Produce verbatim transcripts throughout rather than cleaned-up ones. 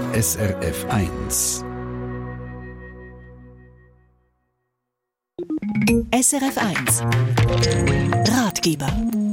S R F eins. S R F eins Ratgeber.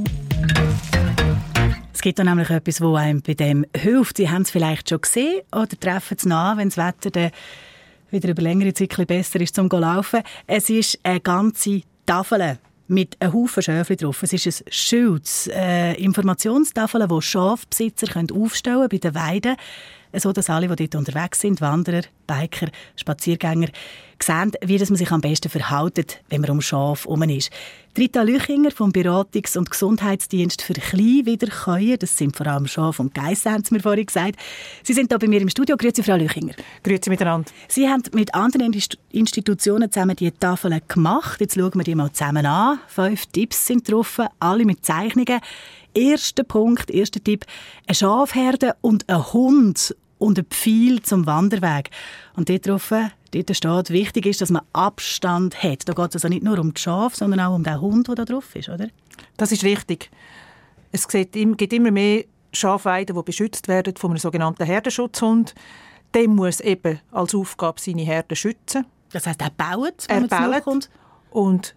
Es gibt da nämlich etwas, das einem bei dem hilft. Sie haben es vielleicht schon gesehen oder treffen es nach, wenn das Wetter dann wieder über längere Zeit besser ist zum Laufen. Es ist eine ganze Tafel mit einem Haufen Schäfchen drauf. Es ist ein Schild, eine Informationstafel, die Schafbesitzer aufstellen können bei den Weiden, so dass alle, die dort unterwegs sind, Wanderer, Biker, Spaziergänger, sehen, wie man sich am besten verhält, wenn man um Schaf herum ist. Rita Lüchinger vom Beratungs- und Gesundheitsdienst für Kleinwiederkäuer, das sind vor allem Schaf und Geissen, haben Sie mir vorhin gesagt. Sie sind hier bei mir im Studio. Grüezi, Frau Lüchinger. Grüezi miteinander. Sie haben mit anderen Institutionen zusammen die Tafeln gemacht. Jetzt schauen wir die mal zusammen an. Fünf Tipps sind drauf, alle mit Zeichnungen. Erster Punkt, erster Tipp: eine Schafherde und ein Hund und ein Pfeil zum Wanderweg. Und dort drauf, dort steht, wichtig ist, dass man Abstand hat. Da geht es also nicht nur um die Schafe, sondern auch um den Hund, der da drauf ist, oder? Das ist richtig. Es gibt immer mehr Schafweiden, die beschützt werden von einem sogenannten Herdenschutzhund. Der muss eben als Aufgabe seine Herde schützen. Das heisst, er baut, wenn er man zurückkommt? Und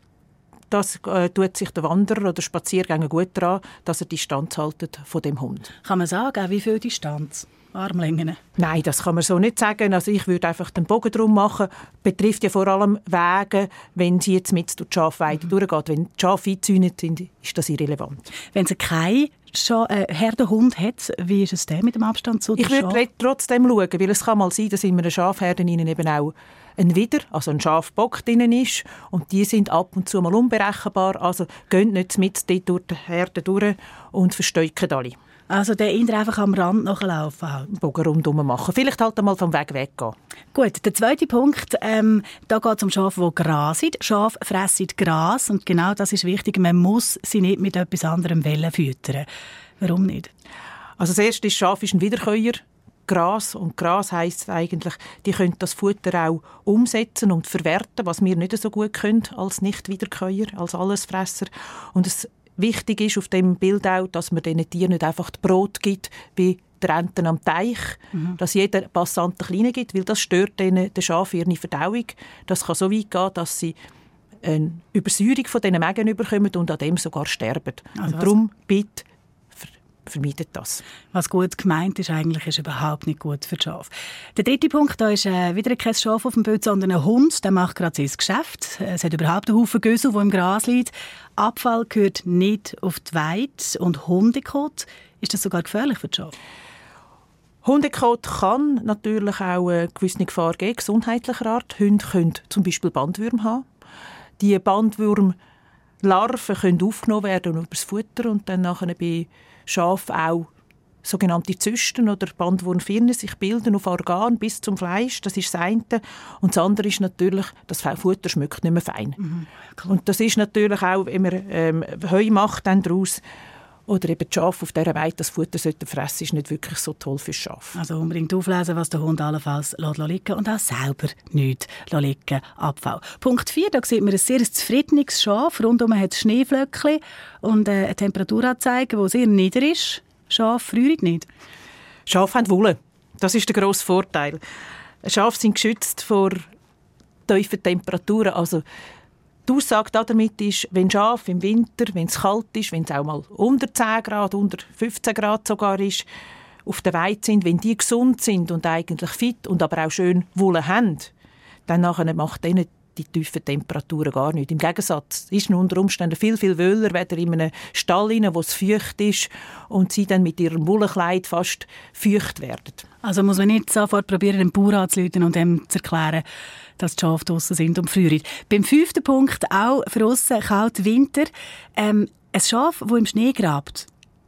das äh, tut sich der Wanderer oder Spaziergänger gut daran, dass er Distanz hält von dem Hund. Kann man sagen, wie viel Distanz? Armlängen? Nein, das kann man so nicht sagen. Also ich würde einfach den Bogen drum machen. Betrifft ja vor allem Wege, wenn sie jetzt mit durch die Schafweide mhm. durchgeht. Wenn die Schafe eingezäunt sind, ist das irrelevant. Wenn sie keinen äh, Herdenhund hat, wie ist es denn mit dem Abstand zu der Ich würde trotzdem schauen, weil es kann mal sein, dass in einer Schafherde eben auch ein Widder, also ein Schafbock drin ist. Und die sind ab und zu mal unberechenbar. Also geht nicht mit dort durch die Herde durch und versteuern alle. Also der Inder einfach am Rand nachlaufen. Halt. Bogen rundherum machen. Vielleicht halt einmal vom Weg weggehen. Gut, der zweite Punkt, ähm, da geht es um Schafe, die grasen. Schafe fressen Gras und genau das ist wichtig. Man muss sie nicht mit etwas anderem füttern. Warum nicht? Also das erste ist, Schaf ist ein Wiederkäuer. Gras. Und Gras heisst eigentlich, die können das Futter auch umsetzen und verwerten, was wir nicht so gut können als Nicht-Wiederkäuer, als Allesfresser. Und es wichtig ist auf dem Bild auch, dass man diesen Tieren nicht einfach das Brot gibt, wie die Enten am Teich, mhm. dass jeder Passant ein kleines gibt, weil das stört den, den Schaf ihre Verdauung. Das kann so weit gehen, dass sie eine Übersäuerung von diesen Mägen bekommen und an dem sogar sterben. Also und darum bitte vermeidet das. Was gut gemeint ist, eigentlich ist überhaupt nicht gut für die Schafe. Der dritte Punkt, da ist äh, wieder kein Schaf auf dem Bild, sondern ein Hund, der macht gerade sein Geschäft. Es hat überhaupt einen Haufen Gösel, der im Gras liegt. Abfall gehört nicht auf die Weide. Und Hundekot, ist das sogar gefährlich für die Schafe? Hundekot kann natürlich auch eine gewisse Gefahr geben, gesundheitlicher Art. Hunde können zum Beispiel Bandwürmer haben. Die Bandwurmlarven können aufgenommen werden über das Futter und dann nachher bei Schafen auch sogenannte Zysten oder Bandwurmfirnen sich bilden auf Organ bis zum Fleisch. Das ist das eine. Und das andere ist natürlich, das Futter schmeckt nicht mehr fein. Mhm, und das ist natürlich auch, wenn man ähm, Heu macht dann daraus, oder eben die Schafe auf dieser Weide das Futter sollten fressen, ist nicht wirklich so toll für das Schaf. Also unbedingt auflesen, was der Hund allenfalls liegen und auch selber nichts liegen, Abfall. Punkt vier, da sieht man ein sehr zufriedenes Schaf. Rundum hat es Schneeflöckchen und eine Temperaturanzeige, die sehr nieder ist. Schafe frieren nicht. Schafe haben Wolle. Das ist der grosse Vorteil. Schafe sind geschützt vor tiefen Temperaturen. Also die Aussage damit ist, wenn Schafe im Winter, wenn es kalt ist, wenn es auch mal unter zehn Grad, unter fünfzehn Grad sogar ist, auf der Weide sind, wenn die gesund sind und eigentlich fit und aber auch schön Wolle haben, dann nachher macht denen die tiefen Temperaturen gar nichts. Im Gegensatz ist es unter Umständen viel, viel wöhler, weder in einem Stall, wo es feucht ist und sie dann mit ihrem Wollenkleid fast feucht werden. Also muss man nicht sofort probieren, den Bauer anzurufen und ihm zu erklären, dass die Schafe draussen sind und frieren. Beim fünften Punkt, auch für uns kalt Winter, ähm, ein Schaf, das im Schnee grabt.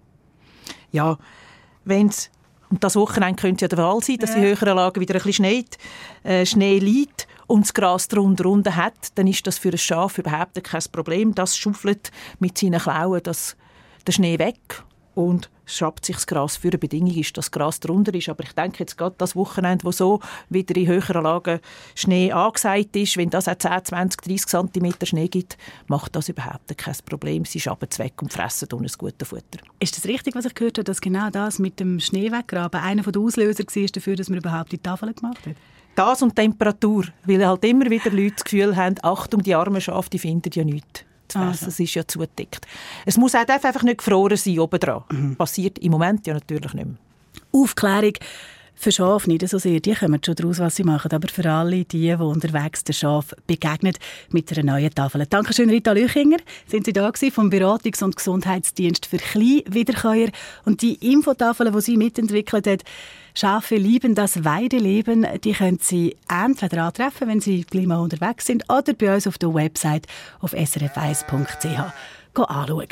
Ja, wenn es, und das Wochenende könnte ja der Fall sein, dass ja. in höheren Lagen wieder ein bisschen schneit, äh, Schnee liegt und das Gras drunter unten hat, dann ist das für ein Schaf überhaupt kein Problem. Das schaufelt mit seinen Klauen das, den Schnee weg und schabt sich das Gras für. Eine Bedingung ist, dass das Gras drunter ist. Aber ich denke jetzt gerade das Wochenende, wo so wieder in höheren Lagen Schnee angesagt ist, wenn das auch zehn, zwanzig, dreissig Zentimeter Schnee gibt, macht das überhaupt kein Problem. Sie schaben es weg und fressen dann ein gutes Futter. Ist das richtig, was ich gehört habe, dass genau das mit dem Schneeweggraben einer der Auslöser war dafür, dass man überhaupt die Tafel gemacht hat? Das und Temperatur, weil halt immer wieder Leute das Gefühl haben, Achtung, die armen Schafe, die finden ja nichts. Also. Es ist ja zugedeckt. Es muss auch einfach nicht gefroren sein obendran. Mhm. Passiert im Moment ja natürlich nicht mehr. Aufklärung für Schafe nicht so sehr. Die kommen schon daraus, was sie machen. Aber für alle, die, die unterwegs den Schaf begegnen, mit einer neuen Tafel. Dankeschön, Rita Lüchinger. Sind Sie da gewesen vom Beratungs- und Gesundheitsdienst für Kleinwiederkäuer. Und die Infotafeln, die sie mitentwickelt hat, Schafe lieben das Weideleben, die können Sie entweder antreffen, wenn Sie gleich mal unterwegs sind, oder bei uns auf der Website auf s r f eins punkt c h anschauen.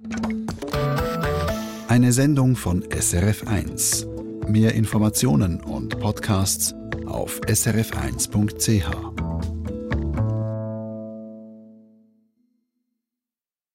Eine Sendung von S R F eins. Mehr Informationen und Podcasts auf s r f eins punkt c h.